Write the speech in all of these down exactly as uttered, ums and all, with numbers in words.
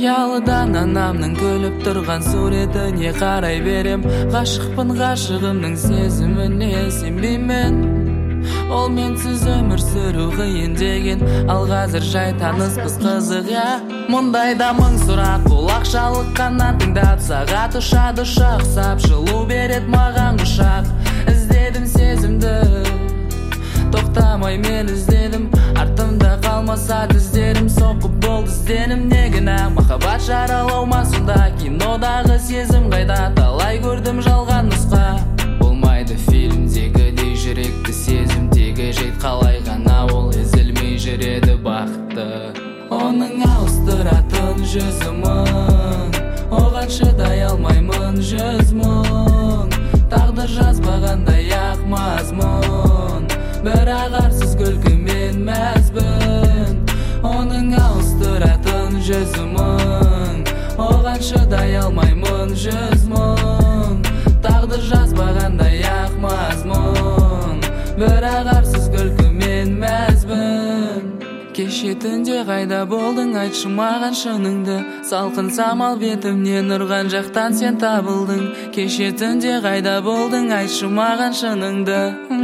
Ұялыдан анамның күліп тұрған суретіне қарай берем. Ғашықпын ғашығымның сезіміне сенбеймін. Ол менсіз өмір сүру қиын деген, ал қазір жай таныспыз қызық, я. Мұндайда мың сұрақ, ол ақшалық қаннан тыңдап, сағат ұшады ұшақ, сап жылу берет маған құшақ. Іздедім сезімді, тоқтамай мен іздедім, артымда қалмаса тіздерім, соққы болды ізденім. Не кінә, махаббат жаралау ма сонда, кинодағы сезім қайда, талай көрдім жалған нұсқа. Болмайды фильмдегідей жүректі сезім тегі жет, қалай ғана ол езілмей жүреді бақытты. Оның ауыстыратын жүзі мың, оған шыдай алмаймын жүз мың. Тағдыр жазбағандай ақ мазмұн, бірақ арсыз күлкімен мәзбін. Оның ауыстыратын жүзі мың, оған шыдай алмаймын жүз мың. Тағдыр жазбағандай ақ мазмұн, бірақ арсыз күлкімен мәзбін. Кеше түнде қайда болдың, айтшы маған шыныңды, салқын самал бетімнен ұрған жақтан сен табылдың. Кеше түнде қайда болдың, айтшы маған шыныңды.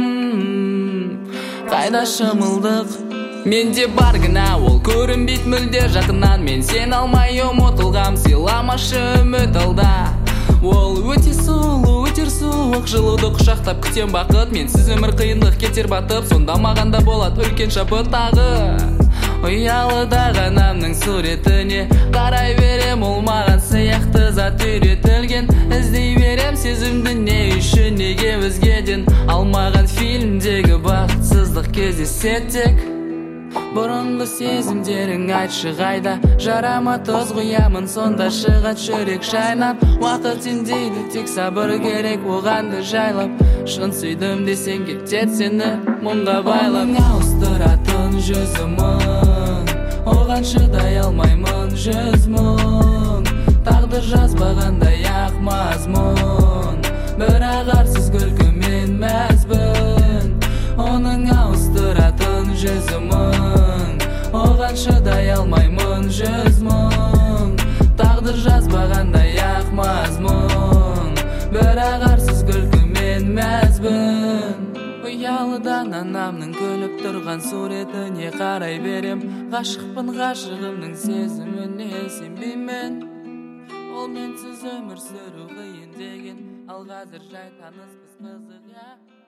Қайда шымылдық, менде бар кінә, ол көрінбейді мүлде жақыннан. Мен сен алмай ұмытылғам, сыйламашы үміт алда. Ол өте сұлу, өтер суық, жылуды құшақтап күтем бақыт. Менсіз өмір қиындық кетер батып, сонда маған да болады үлкен шабыт тағы. Ұялыдағы анамның суретіне қарай берем, ол маған сияқты зат үйретілген. Іздей берем сезімді, не үшін, неге өзгеден, алмаған фильмдегі бақытсыздық кездеседі тек. Бұрынғы сезімдерің айтшы қайда, жарама тұз құямын, сонда шығат жүрек шайнап. Уақыт сендейді, тек сабыр керек оғанды жайлап. Шын сүйдім десең кетет сені мұңға байлап. Оның ауыстыратын жүзі мың, оған шыдай алмаймын жүз мың. Тағдыр жазбағандай ақ мазмұн, бірақ арсыз күлкімен мәзбін. Оның ауыстыратын жүзі мың, оған шыдай алмаймын жүз мың. Тағдыр жазбағандай ақ мазмұн, бірақ арсыз күлкімен мәзбін. Ұялыдан анамның күліп тұрған суретіне қарай берем. Ғашықпын ғашығымның сезіміне сенбеймін. Ол менсіз өмір сүру қиын деген, ал қазір жай таныспыз қызық, я.